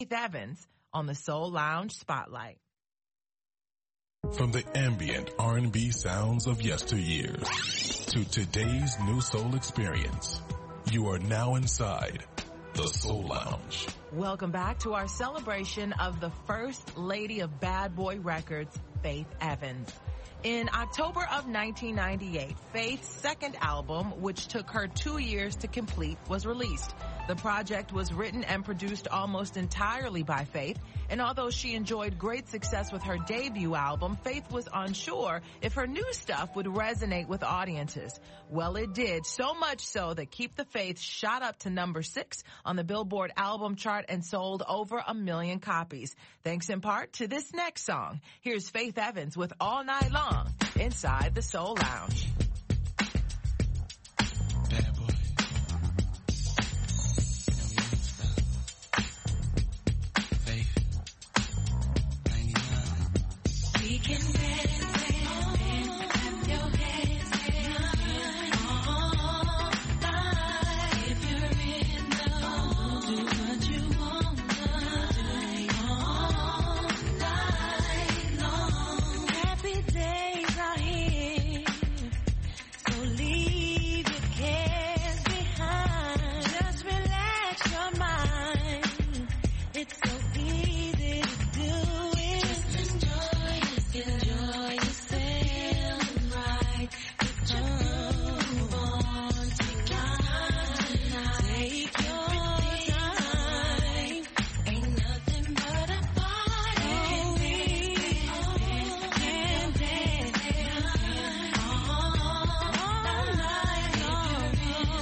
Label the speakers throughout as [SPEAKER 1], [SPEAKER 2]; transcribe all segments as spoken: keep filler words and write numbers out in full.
[SPEAKER 1] Faith Evans on the Soul Lounge Spotlight.
[SPEAKER 2] From the ambient R and B sounds of yesteryears to today's new soul experience, you are now inside the Soul Lounge.
[SPEAKER 1] Welcome back to our celebration of the First Lady of Bad Boy Records, Faith Evans. In October of nineteen ninety-eight, Faith's second album, which took her two years to complete, was released. The project was written and produced almost entirely by Faith, and although she enjoyed great success with her debut album, Faith was unsure if her new stuff would resonate with audiences. Well, it did, so much so that Keep the Faith shot up to number six on the Billboard album chart and sold over a million copies, thanks in part to this next song. Here's Faith Evans with All Night Long inside the Soul Lounge.
[SPEAKER 3] Bad boy. We can dance, dance, dance, clap your hands, dance, all night. If you're in the mood, do what you wanna do, all night long. Happy days are here, so leave your cares behind. Just relax your mind, it's so easy to do. Enjoy yourself, right? Put your groove on, take your time, take your time. Ain't nothing but a party. Can dance all night long.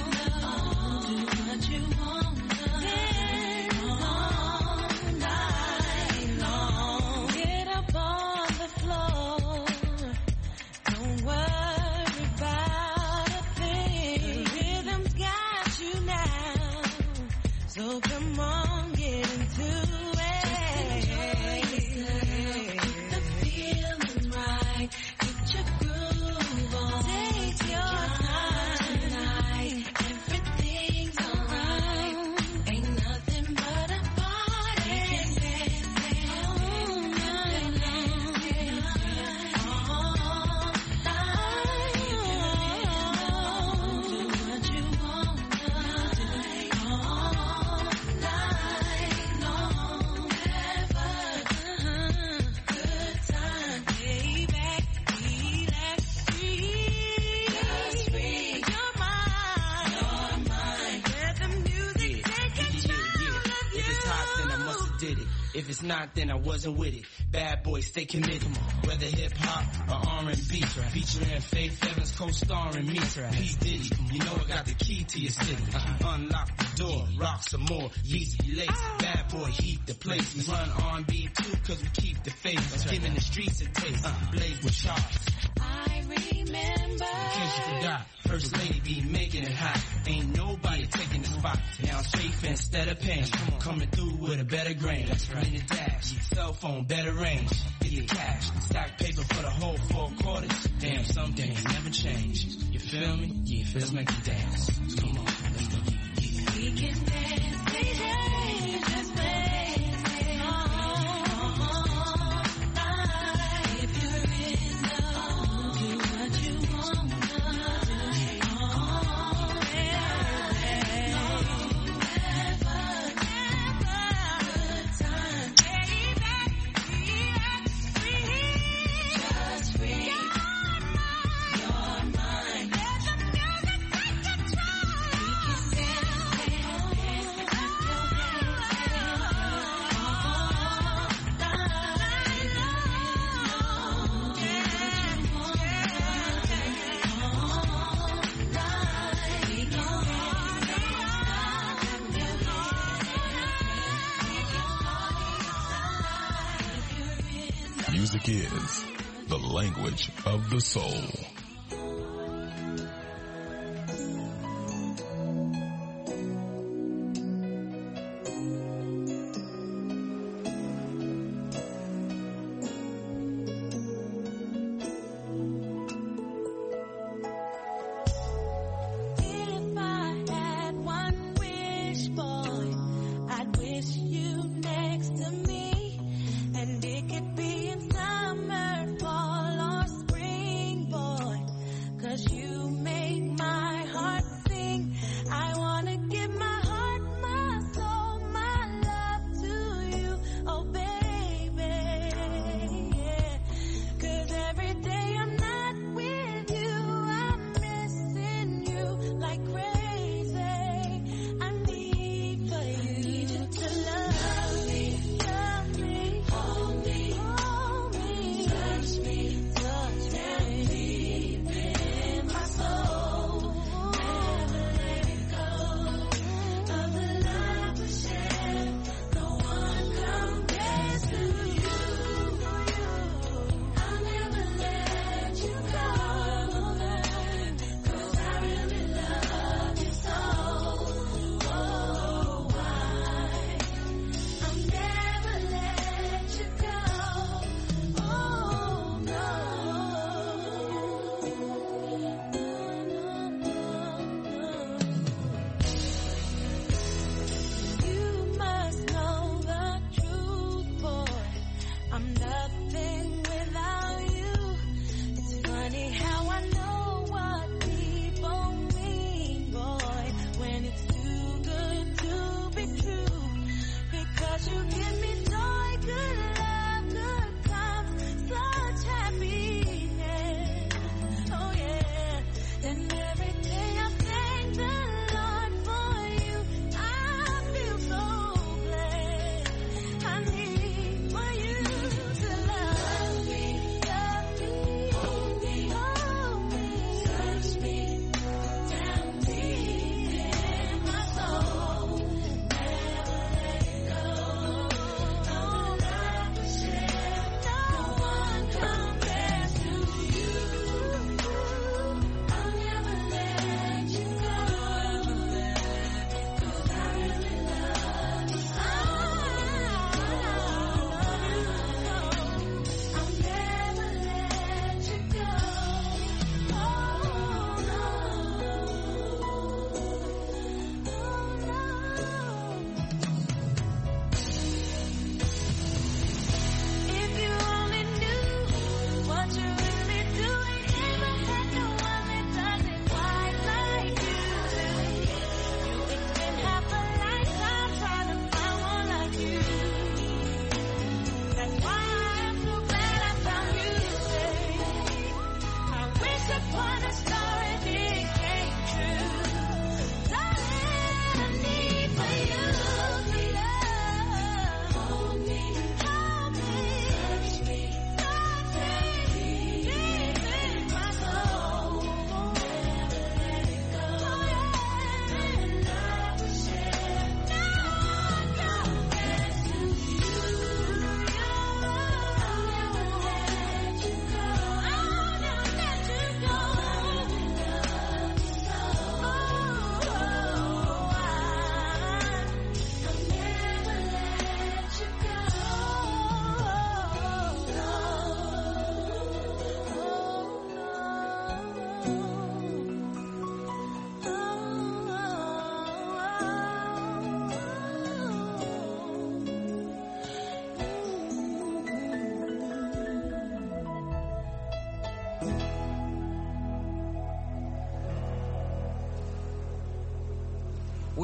[SPEAKER 3] Do what you want, dance all night long. Get up on the floor. Don't worry about a thing. The rhythm's got you now. So come on, get into it. Just enjoy yourself. Keep the feeling right. Get your groove on. Take your time tonight. Everything's alright. Ain't nothing but a party. We can dance all night long. All night long. Do what you want to do. All night long. Have a good time. Lay back, relax, breathe. Just free your mind. Your mind. Let the music take control of you.
[SPEAKER 4] If it's hot, then I must have did it. If it's not, then I wasn't with it. Bad boy, stay committed. Whether hip hop or R and B, featuring Faith Evans co-starring me. P. Diddy, you know I got the key to your city. Uh-huh. Unlock the door, rock some more, beats be late. Bad boy, heat the place. We run R and B too, cause we keep the faith. Giving the streets a taste. Uh, blaze with sharks.
[SPEAKER 3] I remember.
[SPEAKER 4] In case you forgot, First Lady be making it hot. Ain't nobody taking the spot. Now I'm safe instead of paying. Coming through with a better grain. That's right. In the dash, cell phone, better range. Get the cash, stack paper for the whole four quarters. Damn, some things never change. You feel me? Yeah, let's make you dance. Come on, let's go.
[SPEAKER 3] We can dance, D J, just dance all night. If you're in the mood, do what you want to do, all night long. Have a good time, baby, relax, breathe. Just free your mind. Let the music take control. We can dance, dance,
[SPEAKER 2] Music is the language of the soul.
[SPEAKER 3] If I had one wish, boy, I'd wish you next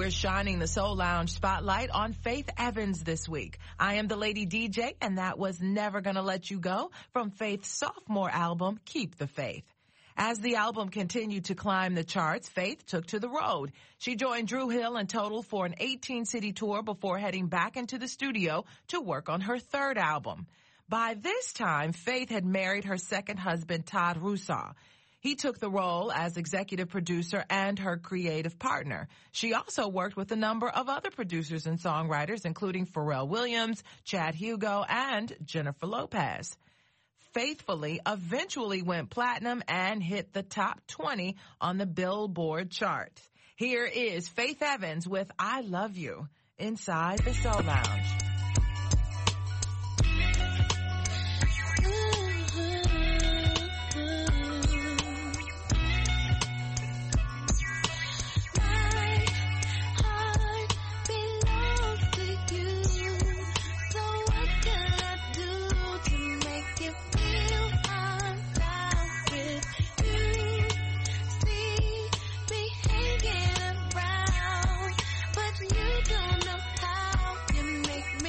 [SPEAKER 1] We're shining the Soul Lounge spotlight on Faith Evans this week. I am the Lady D J, and that was Never Gonna Let You Go from Faith's sophomore album, Keep the Faith. As the album continued to climb the charts, Faith took to the road. She joined Dru Hill and Total for an eighteen-city tour before heading back into the studio to work on her third album. By this time, Faith had married her second husband, Todd Rusaw. He took the role as executive producer and her creative partner. She also worked with a number of other producers and songwriters, including Pharrell Williams, Chad Hugo, and Jennifer Lopez. Faithfully eventually went platinum and hit the top twenty on the Billboard chart. Here is Faith Evans with I Love You inside the Soul Lounge.
[SPEAKER 3] Make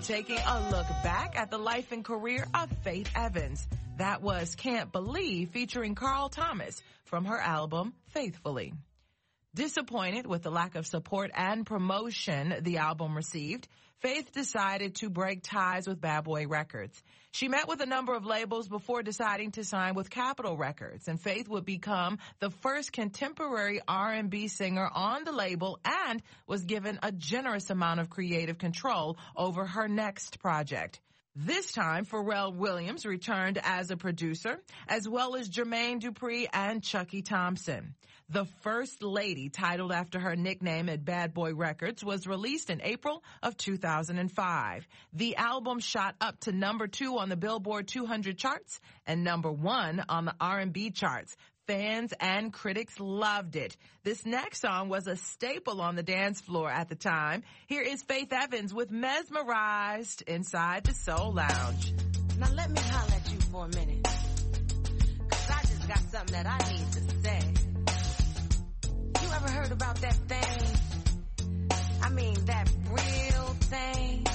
[SPEAKER 1] taking a look back at the life and career of Faith Evans. That was Can't Believe featuring Carl Thomas from her album Faithfully. Disappointed with the lack of support and promotion the album received, Faith decided to break ties with Bad Boy Records. She met with a number of labels before deciding to sign with Capitol Records, and Faith would become the first contemporary R and B singer on the label and was given a generous amount of creative control over her next project. This time, Pharrell Williams returned as a producer, as well as Jermaine Dupri and Chucky Thompson. The First Lady, titled after her nickname at Bad Boy Records, was released in April of two thousand five. The album shot up to number two on the Billboard two hundred charts and number one on the R and B charts. Fans and critics loved it. This next song was a staple on the dance floor at the time. Here is Faith Evans with Mesmerized inside the Soul Lounge.
[SPEAKER 5] Now let me holler at you for a minute, 'cause I just got something that I need to say. You ever heard about that thing? I mean, that real thing?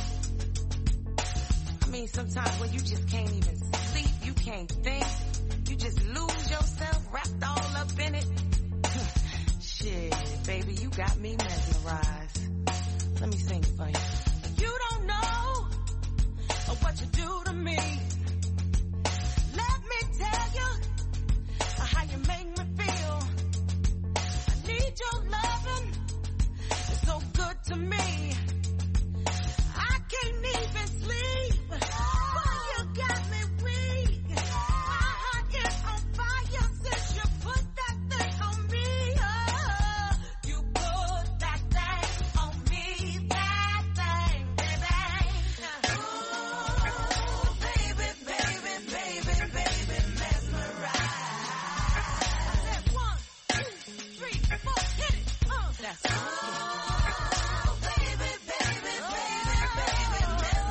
[SPEAKER 5] I mean, sometimes when you just can't even sleep, you can't think, you just lose yourself wrapped all up in it. Shit, baby, you got me mesmerized. Let me sing it for you. You don't know what you do to me. Let me tell you how you make me feel. I need your loving. It's so good to me. I can't even sleep. Boy, you got me weak. My heart is on fire since you put that thing on me. Oh, you put that thing on me, that thing, baby. Ooh, baby, baby, baby, baby, mesmerized. I said one, two, three, four, hit it. Uh, that's oh, baby, baby, baby, baby,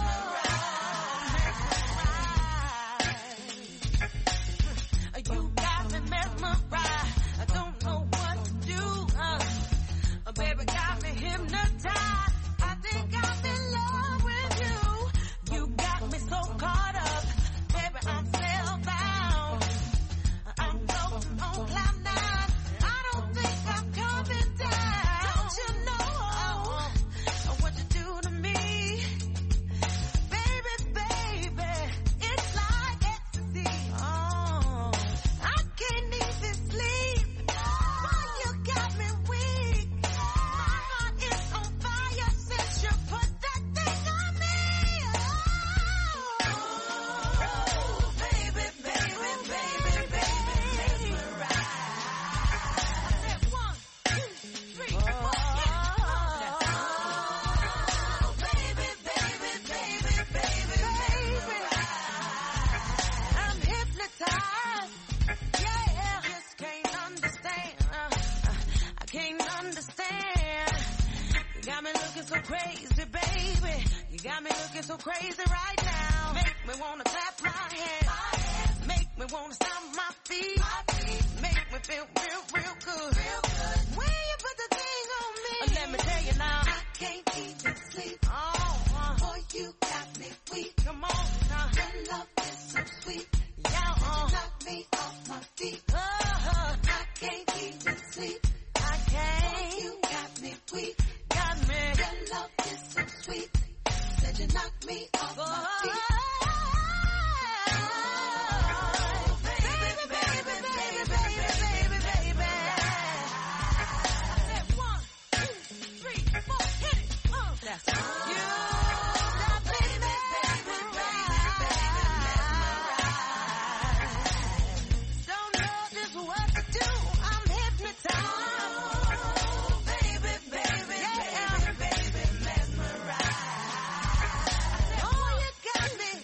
[SPEAKER 5] mesmerized. You got me mesmerized. I don't know what to do. Uh, baby got me hypnotized. I think I'm in love with you. You got me so caught up. Baby, I'm spellbound. I'm floating on cloud nine. I don't think I'm coming down. Don't you know what you do to me? Baby, baby, it's like ecstasy. Oh, I can't even sleep. Boy, you got me weak. My heart is on fire since you put that thing on me. Oh, baby, baby, baby, baby, mesmerized. I said one, two, three, four, hit it. Oh, baby, baby, baby, baby, mesmerized. I'm hypnotized. Yeah, just can't understand. Uh, uh, I can't understand. You got me looking so crazy, baby. You got me looking so crazy right now. Make me wanna clap my hands. Make me wanna stomp my feet. Make me feel real, real good. Real good. When you put the thing on me, let me tell you now, I can't even sleep. Oh, uh, boy, you got me weak. Come on, now. Your love is so sweet. Yeah, uh, you knock me off my feet. Uh, I can't even sleep. I can't. Boy, you got me weak. Got me. Your love is so sweet. Said you knocked me off my feet. Oh, baby, baby, baby, baby, baby, baby. I said one, two, three, four, hit it. Uh, that's you got me, baby, baby, mesmerized. Don't know just what to do. I'm hypnotized. Oh, baby, baby, baby, baby, mesmerized. Oh, you got me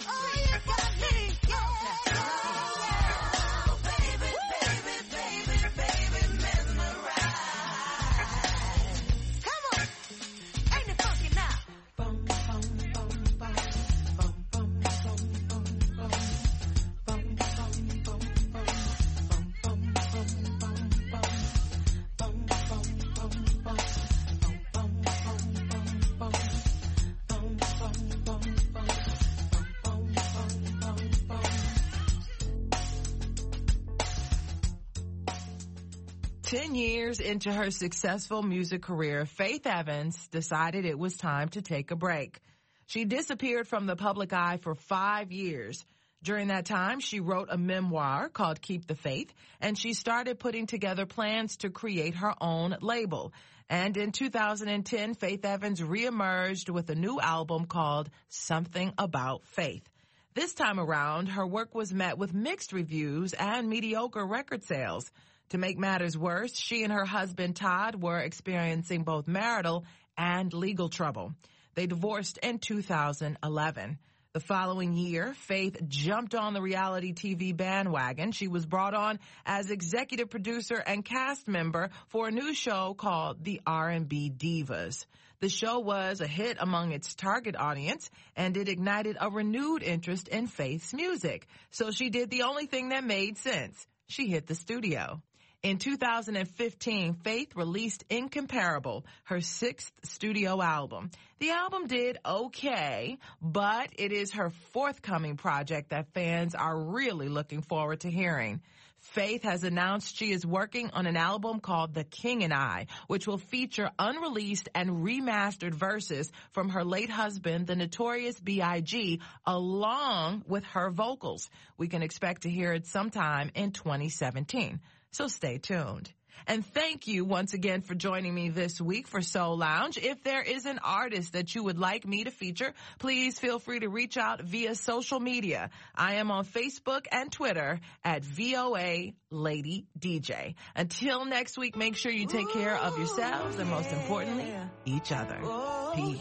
[SPEAKER 1] Ten years into her successful music career, Faith Evans decided it was time to take a break. She disappeared from the public eye for five years. During that time, she wrote a memoir called Keep the Faith, and she started putting together plans to create her own label. And in two thousand ten, Faith Evans reemerged with a new album called Something About Faith. This time around, her work was met with mixed reviews and mediocre record sales. To make matters worse, she and her husband Todd were experiencing both marital and legal trouble. They divorced in two thousand eleven. The following year, Faith jumped on the reality T V bandwagon. She was brought on as executive producer and cast member for a new show called The R and B Divas. The show was a hit among its target audience, and it ignited a renewed interest in Faith's music. So she did the only thing that made sense. She hit the studio. In two thousand fifteen, Faith released Incomparable, her sixth studio album. The album did okay, but it is her forthcoming project that fans are really looking forward to hearing. Faith has announced she is working on an album called The King and I, which will feature unreleased and remastered verses from her late husband, the Notorious B I G, along with her vocals. We can expect to hear it sometime in twenty seventeen. So stay tuned. And thank you once again for joining me this week for Soul Lounge. If there is an artist that you would like me to feature, please feel free to reach out via social media. I am on Facebook and Twitter at V O A Lady D J. Until next week, make sure you take care of yourselves and most importantly, each other. Peace.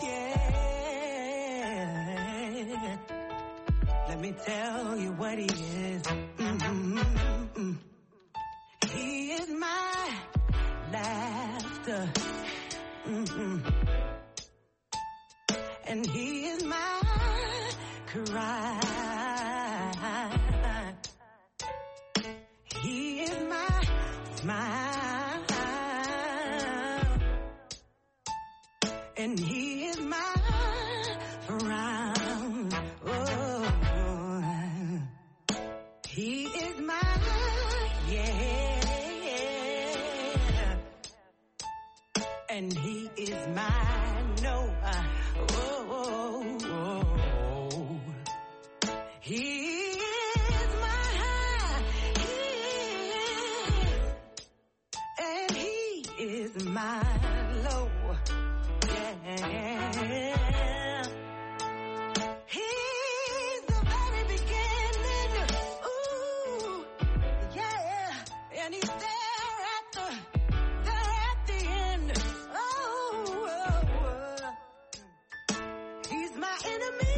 [SPEAKER 5] Let me tell you what he is. Mm-hmm. He is my laughter, mm-hmm. and he is my cry. He is my smile, and he is my frown. Oh, he is my yeah. And he is mine, no, uh, oh, oh, oh, oh. He is my high, he is, and he is my low, yeah. He's the very beginning, ooh, yeah, and he's there at the, there at the end. He's my enemy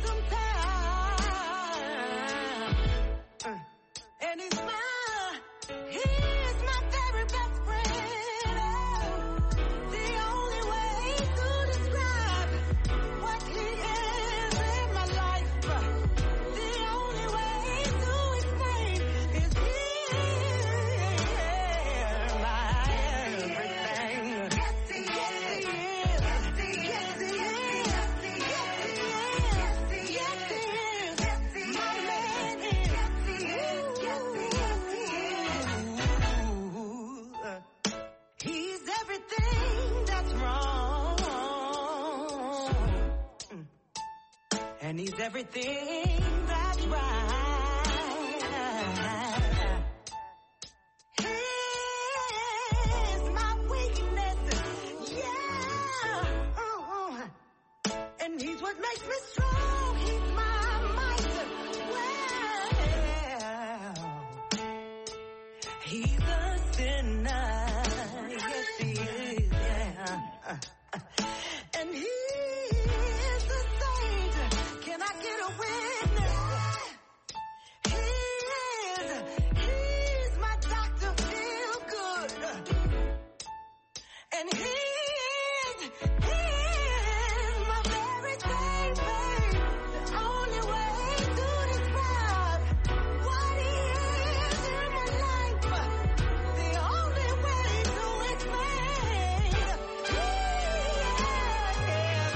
[SPEAKER 5] sometimes, and he's my, he's my very best friend. The only way to describe what he is in my life, the only way to explain is he is my everything. Yes, he is. Yes, he is. He's everything that's wrong, and he's everything that's right. He's my weakness, yeah, uh-uh. And he's what makes me strong. He's my might, well, he's a sinner. Yes, he is, yeah. And he is the saint. Can I get a witness? He is, he's my doctor, feel good. And he is, he is my very thing, babe. The only way to describe what he is in my life. The only way to explain. Yeah, yeah.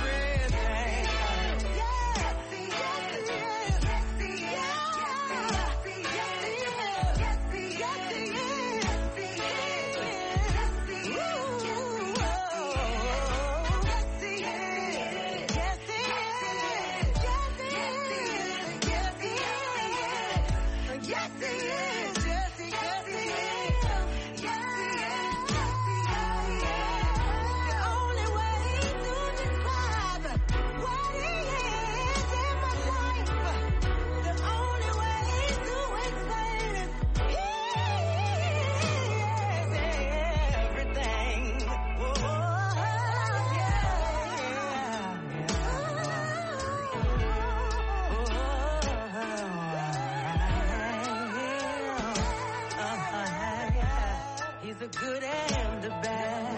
[SPEAKER 5] He's the good and the bad.